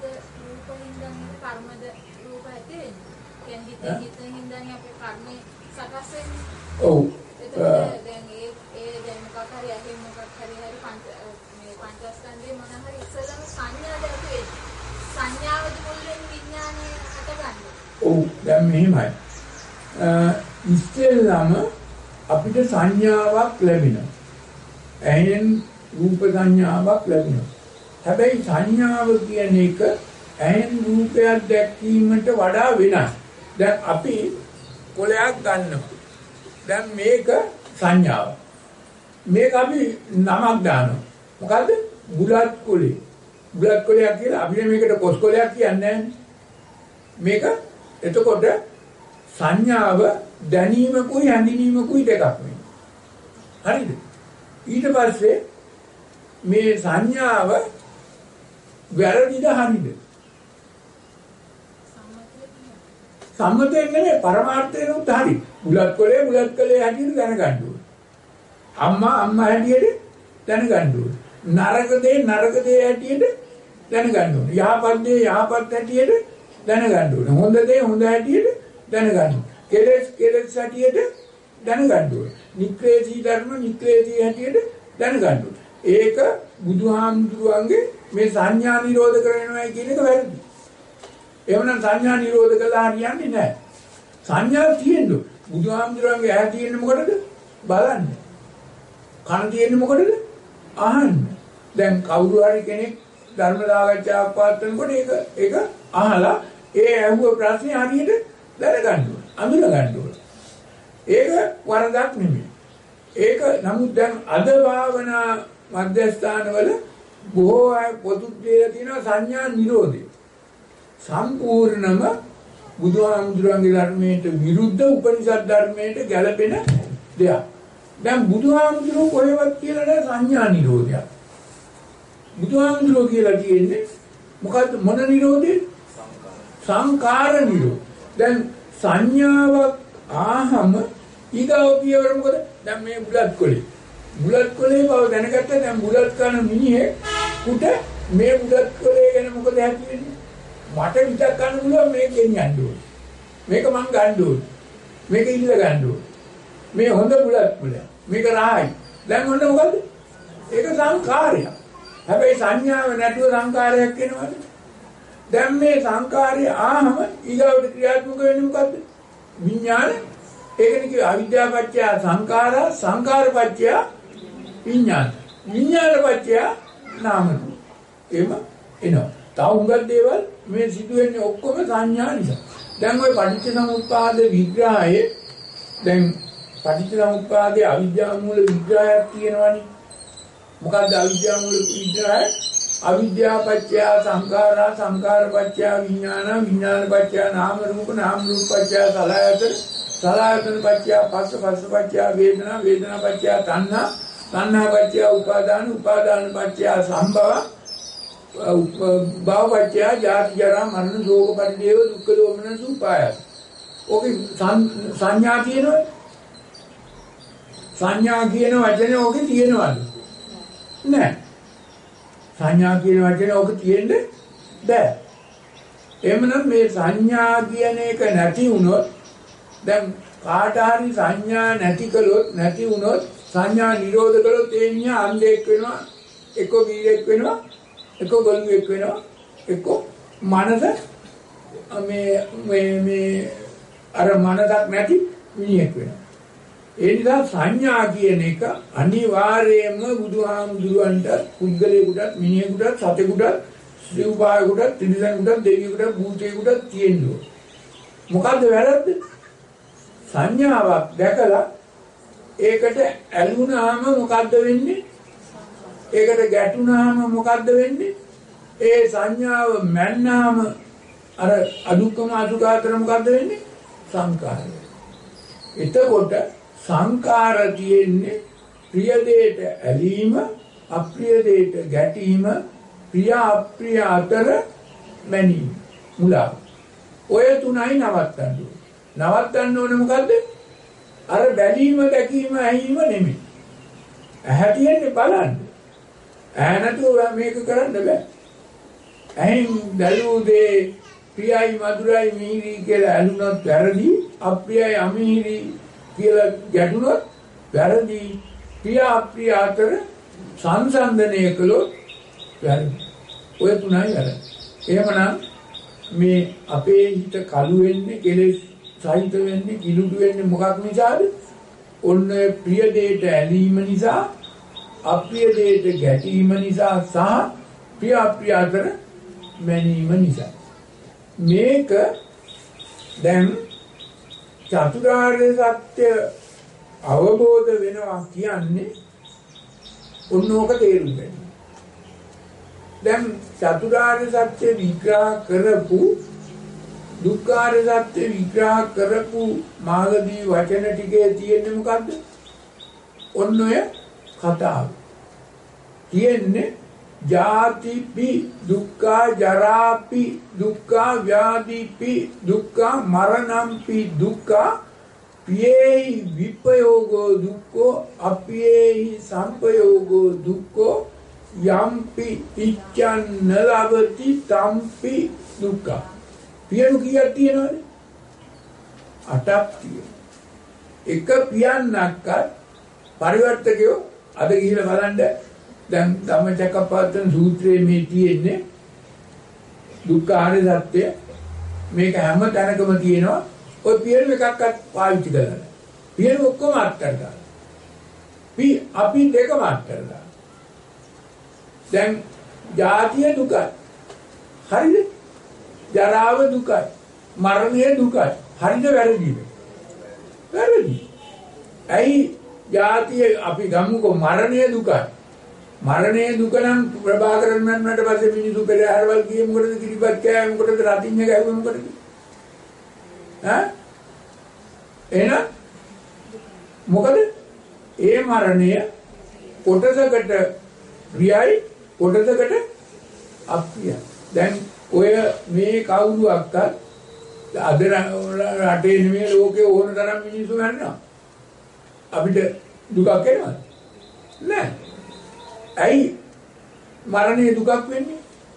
රූපින්දන් කර්මද රූප ඇති වෙන්නේ. කියන්නේ හිතෙන් හින්දානේ අපේ කර්මේ සකස් වෙන්නේ. ඔව්. දැන් ඒ දැන් මොකක් හරි ඇහෙන් මොකක් හරි මේ පංචස්කන්ධේ මොන හරි ඉස්සෙල්ලාම සංඥාද ඇති වෙන්නේ. සංඥාවද මුලින් විඥානය හටගන්නේ. ඔව් දැන් මෙහෙමයි. ඉස්සෙල්ලාම අපිට සංඥාවක් ලැබෙනවා. ඇහෙන් රූප සංඥාවක් ලැබෙනවා. හැබැයි සංඥාව කියන එක ඇහෙන් රූපයක් දැක්වීමට වඩා වෙනස්. දැන් අපි කොලයක් ගන්නවා. දැන් මේක සංඥාව. මේක අපි නමක් දානවා. මොකද්ද? බුලත් කොලේ. බුලත් කොලයක් කියලා අපි මේකට කොස් කොලයක් කියන්නේ මේක එතකොට සංඥාව දැනීමකුයි හැඳිනීමකුයි දෙකක් වෙනවා. හරිද? ඊට පස්සේ මේ සංඥාව වැරදිද හරිද? සම්මතයෙන් නෙමෙයි පරමාර්ථයෙන් උත් හරි. බුලත් කොලේ හැටියට දැනගන්න ඕනේ. අම්මා හැටියට දැනගන්න ඕනේ. නරක දේ හැටියට දැනගන්න ඕනේ. යහපත් දේ යහපත් හැටියට දැනගන්න ඕනේ. හොඳ දේ හොඳ හැටියට දැනගන්න ඕනේ. කෙලෙස් හැටියට දැනගන්න ඕනේ. නික්ලේශී ධර්ම නික්ලේශී හැටියට දැනගන්න ඕනේ. ඒක බුදුහාමුදුරුවන්ගේ මේ සංඥා නිරෝධ කරනවා කියන එක වැරදි. එහෙමනම් සංඥා නිරෝධ කළා හරියන්නේ නැහැ. සංඥා තියෙන්න බුදුහාමුදුරුවන්ගේ ඇහැ තියෙන්නේ මොකටද? බලන්න. කන තියෙන්නේ මොකටද? අහන්න. දැන් කවුරු හරි කෙනෙක් ධර්ම සාකච්ඡාවක් පවත්වනකොට ඒක අහලා ඒ ඇහුව ප්‍රශ්නේ හරියට දැනගන්න ඕනේ. අඳුන ගන්න ඕනේ. ඒක වරදක් නෙමෙයි. ඒක නමුත් දැන් අද භාවනා මධ්‍යස්ථානවල බොහෝ අය පොදු දෙලා තියෙනවා සංඥා නිරෝධය. සම්පූර්ණම බුදුහාමුදුරන්ගේ ධර්මයට විරුද්ධ උපනිෂද් ධර්මයට ගැළපෙන දෙයක්. දැන් බුදුහාමුදුරුවෝ කොහෙවත් කියලා නැහැ සංඥා නිරෝධයක්. බුදුහාමුදුරුවෝ කියලා කියන්නේ මොකද්ද මොන නිරෝධය? සංකාර නිරෝධ. දැන් සංඥාවක් ආහම ඊගාව පියවර මොකද? දැන් මේ බුලත් කොලේ බව දැනගත්තා. දැන් බුලත් කන මිනිහේ කුට මේ බුලත් කොලේ ගැන මොකද හිතන්නේ? මට විතක් ගන්න පුළුවන් මේක ගෙනියන්න ඕනේ. මේක මං ගන්න ඕනේ. මේක ඉල්ල ගන්න ඕනේ. මේ හොඳ බුලත් කොලයක්. මේක රායි. දැන් ඔන්න මොකද? ඒක සංකාරයක්. හැබැයි සංඥාව නැතුව සංකාරයක් වෙනවද? දැන් මේ සංකාරය ආහම ඊගාවට ක්‍රියාත්මක වෙන්නේ මොකද්ද? විඥාන. ඒකනේ කිව්වේ අවිද්‍යාවපච්චය සංඛාරා සංඛාරපච්චය විඥාන. විඥානපච්චය නාම රූප. එහෙම එනවා. තව උඟක් දේවල් මේ සිදුවෙන්නේ ඔක්කොම සංඥා නිසා. දැන් ওই පටිච්චසමුප්පාද විග්‍රහයේ දැන් පටිච්චසමුප්පාදයේ අවිද්‍යාව මූල විග්‍රහයක් තියෙනවනේ. මොකද්ද අවිද්‍යාව මූල විග්‍රහය? අවිද්‍යාපච්චය සංඛාරා සංඛාරපච්චය විඥාන විඥානපච්චය නාම රූප නාම රූපපච්චය සලආයතන සලආයතනපච්චය පස්ස පස්සපච්චය වේදනා වේදනාපච්චය තණ්හා තණ්හාපච්චය උපාදාන උපාදානපච්චය සම්භව භවපච්චය ජාති ජරා මරණ ශෝක පරිදේව දුක්ඛ දෝමන සුපායස. ඔකේ සංඥා කියනවා. සංඥා කියන වචනේ ඔකේ තියෙනවද? නැහැ. සංඥා කියන වචනේ ඔක තියෙන්නේ බෑ. එහෙමනම් මේ සංඥා කියන එක නැති වුණොත් දැන් කාට හරි සංඥා නැති කළොත් නැති වුණොත් සංඥා නිරෝධ කළොත් ඒ මිනිහා අන්ධෙක් වෙනවා, එක්ක බීරෙක් වෙනවා, එක්ක ගොළුෙක් වෙනවා, එක්ක මනස මේ අර මනසක් නැති මිනිහෙක් වෙනවා. ඒ නිසා සංඥා කියන එක අනිවාර්යයෙන්ම බුදුහාමුදුරුවන්ට පුද්ගලයෙකුටත් මිනිහෙකුටත් සතෙකුටත් සිව්පායෙකුටත් තිරිසනෙකුටත් දෙවියෙකුටත් භූතයෙකුටත් තියෙන්න ඕන. මොකද්ද වැරද්ද? සංඥාවක් දැකලා ඒකට ඇලුනාම මොකද්ද වෙන්නේ? ඒකට ගැටුනාම මොකද්ද වෙන්නේ? ඒ සංඥාව මැන්නාම අර අදුක්කම අදුකාතර මොකද්ද වෙන්නේ? සංකාරය. එතකොට සංකාර තියෙන්නේ ප්‍රිය දෙයට ඇලීම, අප්‍රිය දෙයට ගැටීම, ප්‍රිය අප්‍රිය අතර මැනීම, මුලා. ඔය තුනයි නවත්තන්න ඕනේ. නවත්තන්න ඕනේ මොකද්ද? අර බැලීම, දැකීම, ඇහිීම නෙමෙයි. ඇහැ තියෙන්නේ බලන්න. ඇහැ නැතුව මේක කරන්න බෑ. ඇහෙන් දැලූ දේ ප්‍රියයි මధుරයි මිහිරි කියලා ඇලුනොත් වැරදි. අප්‍රියයි අමිහිරි කියලා ගැටුනොත් වැරදි. ප්‍රිය අප්‍රිය අතර සංසන්දනය කළොත් වැරදි. ඔය තුනයි වැරදි. එහෙමනම් මේ අපේ හිත කළු වෙන්නේ, කෙලෙස් සහිත වෙන්නේ, කිලුඩු වෙන්නේ මොකක් නිසාද? ඔන්න ප්‍රිය දෙයට ඇලීම නිසා, අප්‍රිය දෙයට ගැටීම නිසා සහ ප්‍රිය අප්‍රිය අතර මැනීම නිසා. මේක දැන් චතුරාර්ය සත්‍ය අවබෝධ වෙනවා කියන්නේ ඔන්න ඕක තේරුම් ගන්න. දැන් චතුරාර්ය සත්‍ය විග්‍රහ කරපු, දුක්ඛාර්ය සත්‍ය විග්‍රහ කරපු මාළදී වචන ටිකේ තියෙන්නේ මොකද්ද? ඔන්න ඔය කතාව. තියෙන්නේ ජාතිපි දුක්ඛා, ජරාපි දුක්ඛා, ව්‍යාධිපි දුක්ඛා, මරණම්පි දුක්ඛා, පියේහි විපයෝගෝ දුක්ඛෝ, අපියේහි සම්පයෝගෝ දුක්ඛෝ, යම්පි ඉච්ඡන් නලවති තම්පි දුක්ඛ. පියනු කීයක් තියෙනවද? 8ක් තියෙනවා. එක පියන්නක්වත් පරිවර්තකයෝ අද ගිහිල්ලා බලන්න දැන් ධම්මචක්කප්පවත්තන සූත්‍රයේ මේ තියෙන්නේ දුක්ඛාර්ය සත්‍ය. මේක හැම තැනකම තියෙනවා. ඔය පියනු එකක්වත් පාවිච්චි කරලා නැහැ. පියනු ඔක්කොම අත්තර දාලා. අපි දෙකම අත්තර දාලා. දැන් ජාතිය දුකයි. හරිද? ජරාව දුකයි. මරණය දුකයි. හරිද වැරදිද? වැරදි. ඇයි ජාතිය අපි ගමුකෝ මරණය දුකයි. මරණය දුක නම් ප්‍රභාකරන් මරණයට පස්සේ මිනිසු පෙරහැරවල් ගියේ මොකටද? කිරිබත් කෑවේ මොකටද? රතින් එක ඇහුවේ මොකටද? ඈ? එහෙනම් මොකද? ඒ මරණය කොටසකට ප්‍රියයි, කොටසකට අප්‍රියයි. දැන් ඔය මේ කවුරුවක්වත් අද රටේ නෙමෙයි ලෝකේ ඕන තරම් මිනිස්සු මරනවා. අපිට දුකක් එනවද? නෑ. ඇයි මරණය දුකක් වෙන්නේ?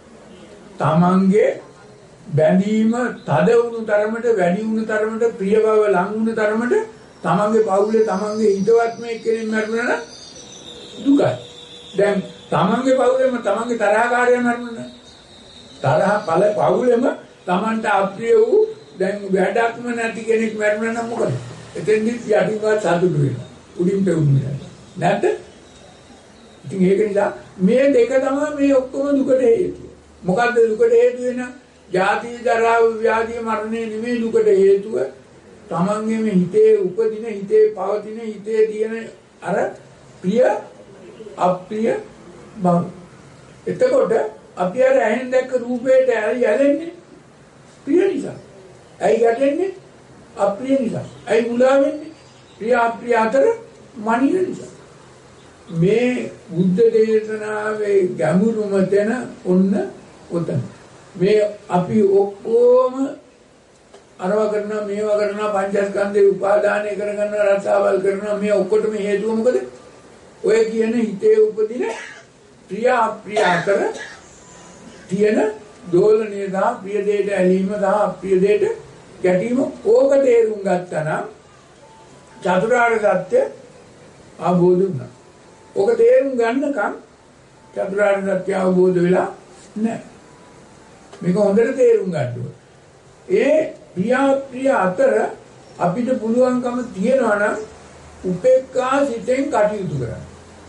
තමන්ගේ බැඳීම තද වුණු තරමට, වැඩි වුණු තරමට, ප්‍රිය බව ලං වුණු තරමට තමන්ගේ පවුලේ තමන්ගේ හිතවත් මේ කෙනෙක් මරනවා නම් දුකයි. දැන් තමන්ගේ පවුලේම තමන්ගේ තරහකාරයා මරනවා. තරහ පළ පවුලේම තමන්ට අප්‍රිය වූ දැන් වැඩක්ම නැති කෙනෙක් මරනවා නම් මොකද? එතෙන්දි යටිපත් සතුටු වෙනවා. උඩින් පෙවුන්නේ නැද්ද? ඉතින් ඒක නිසා මේ දෙක තමයි මේ ඔක්කොම දුකට හේතුව. මොකද්ද දුකට හේතුව වෙන? ජාති, ජරා, ව්‍යාධි, මරණය නෙමෙයි දුකට හේතුව. තමන්ගේම හිතේ උපදින, හිතේ පවතින, හිතේ තියෙන අර ප්‍රිය අප්‍රිය බව. එතකොට අපි අර ඇහෙන් දැක්ක රූපේට ඇලෙන්නේ ප්‍රිය නිසා. ඇයි ගැටෙන්නේ? අප්‍රිය නිසා. ඇයි මුලා වෙන්නේ? ප්‍රිය අප්‍රිය අතර මනින නිසා. මේ බුද්ධ දේශනාවේ ගැඹුරුම තැන ඔන්න ඔතන. මේ අපි ඔක්කොම අරවා කරනවා, මේවා කරනවා, පංචස්කන්ධේ උපාදානය කරගන්න රසාවල් කරනවා. මේ ඔක්කොටම හේතුව මොකද? ඔය කියන හිතේ උපදින ප්‍රිය අප්‍රිය අතර තියෙන දෝලනය සහ ප්‍රිය දෙයට ඇලීම සහ අප්‍රිය දෙයට ගැටීම. ඕක තේරුම් ගත්තා නම් චතුරාර්ය සත්‍ය අවබෝධ වුණා. ඕක තේරුම් ගන්නකම් චතුරාර්ය සත්‍ය අවබෝධ වෙලා නැහැ. මේක හොඳට තේරුම් ගන්න ඕනේ. ඒ ප්‍රිය අතර අපිට පුළුවන්කම තියනවා නම් උපේක්ඛා සිතෙන් කටයුතු කරන්න.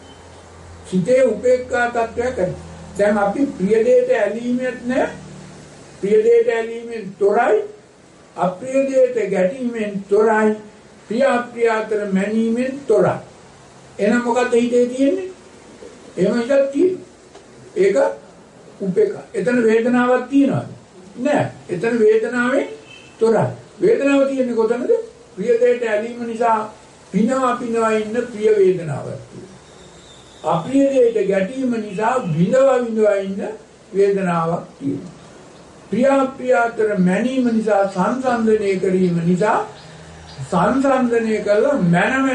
සිතේ උපේක්ඛා තත්වයක් ඇති. දැන් අපි ප්‍රිය දෙයට ඇලීමක් නැහැ. ප්‍රිය දෙයට ඇලීමෙන් තොරයි. අප්‍රිය දෙයට ගැටීමෙන් තොරයි. ප්‍රිය අප්‍රිය අතර මැනීමෙන් තොරයි. එහෙනම් මොකක්ද හිතේ තියෙන්නේ? එහෙම හිතක් තියෙන්නේ. ඒක උපේක්ඛා. එතන වේදනාවක් තියනවද? නෑ. එතන වේදනාවේ තොරයි. වේදනාව තියෙන්නේ කොතනද? ප්‍රිය දෙයට ඇලීම නිසා පිනවා ඉන්න ප්‍රිය වේදනාවක් තියෙනවා. අප්‍රිය දෙයට ගැටීම නිසා විඳවා ඉන්න වේදනාවක් තියෙනවා. ප්‍රිය අප්‍රිය අතර මැනීම නිසා සංසන්දනය කිරීම නිසා සංසන්දනය කළා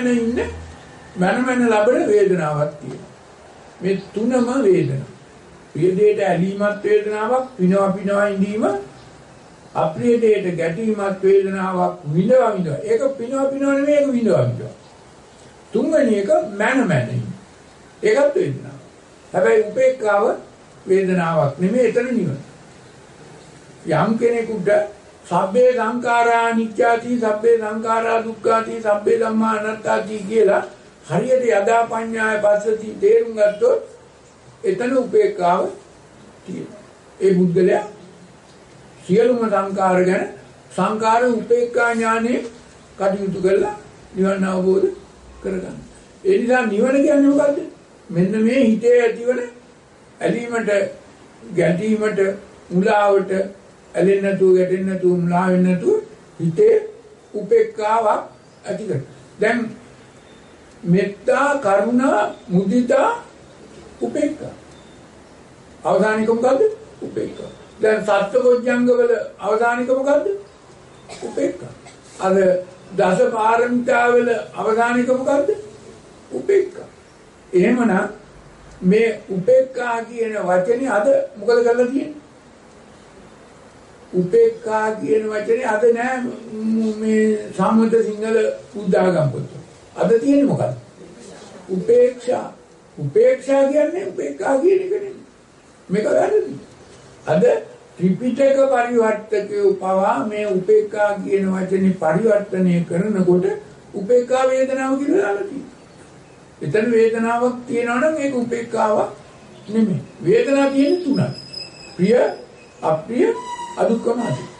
මන ලබන වේදනාවක් තියෙනවා. මේ තුනම වේදනා. ප්‍රිය දෙයට ඇලීමත් වේදනාවක්, පිනවා ඉඳීම. අප්‍රිය දෙයට ගැටීමත් වේදනාවක්, විඳවා. ඒක පිනවා නෙමෙයි, ඒක විඳවා. තුන්වෙනි එක මන. ඒකත් වේදනාවක්. හැබැයි උපේක්ඛාව වේදනාවක් නෙමෙයි, එතන නිවන. යම් කෙනෙකුට සබ්බේ සංඛාරා අනිච්චාති, සබ්බේ සංඛාරා දුක්ඛාති, සබ්බේ ධම්මා අනාත්තාති කියලා හරියට යදා පඤ්ඤාය පස්සති තේරුම් ගත්තොත් එතන උපේක්ඛාව තියෙනවා. ඒ බුද්ධලයා සියලුම සංඛාර ගැන සංඛාර උපේක්ඛා ඥානෙ කටයුතු කරලා නිවන අවබෝධ කරගන්න. ඒ නිසා නිවන කියන්නේ මොකද්ද? මෙන්න මේ හිතේ ඇතිවන ඇලීමට, ගැටීමට, මුලාවට, ඇලෙන්නේ නැතුව, ගැටෙන්නේ නැතුව, මුලා වෙන්නේ නැතුව හිතේ උපේක්ඛාවක් ඇති කර. දැන් මෙත්තා, කරුණා, මුදිතා, උපේක්ඛා. අවසානික මොකද්ද? උපේක්ඛා. දැන් සත්බොජ්ජංග වල අවසානික මොකද්ද? උපේක්ඛා. අර දස පාරමිතා වල අවසානික මොකද්ද? උපේක්ඛා. එහෙමනම් මේ උපේක්ඛා කියන වචනේ අද මොකද කරලා තියෙන්නේ? උපේක්ඛා කියන වචනේ අද නෑ මේ සම්මත සිංහල බුද්ධාගම පොත. අද තියෙන්නේ මොකක්ද? උපේක්ෂා. උපේක්ෂා කියන්නේ උපේක්ඛා කියන එක නෙමෙයි. මේක වැරදි. අද ත්‍රිපිටක පරිවර්තකයෝ පවා මේ උපේක්ඛා කියන වචනේ පරිවර්තනය කරනකොට උපේක්ඛා වේදනාව කියලා දාලා තියෙනවා. එතන වේදනාවක් තියෙනවා නම් ඒක උපේක්ඛාවක් නෙමෙයි. වේදනාව තියෙන්නේ තුනක්. ප්‍රිය, අප්‍රිය, අදුක්ඛම.